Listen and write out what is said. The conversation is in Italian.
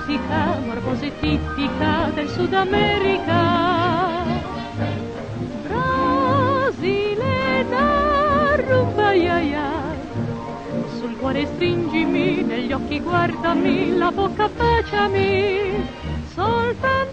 mitica, morbosa e tipica del Sud America. Brasile da rumba ya ya, sul cuore stringimi, negli occhi guardami, la bocca baciami, soltanto